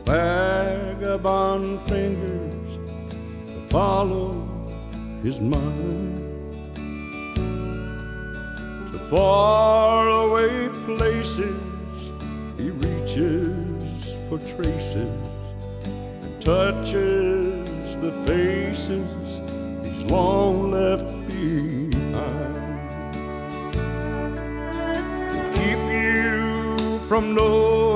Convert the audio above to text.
vagabond fingers follow his mind to faraway places. He reaches for traces and touches the faces he's long left behind. Keep you from knowing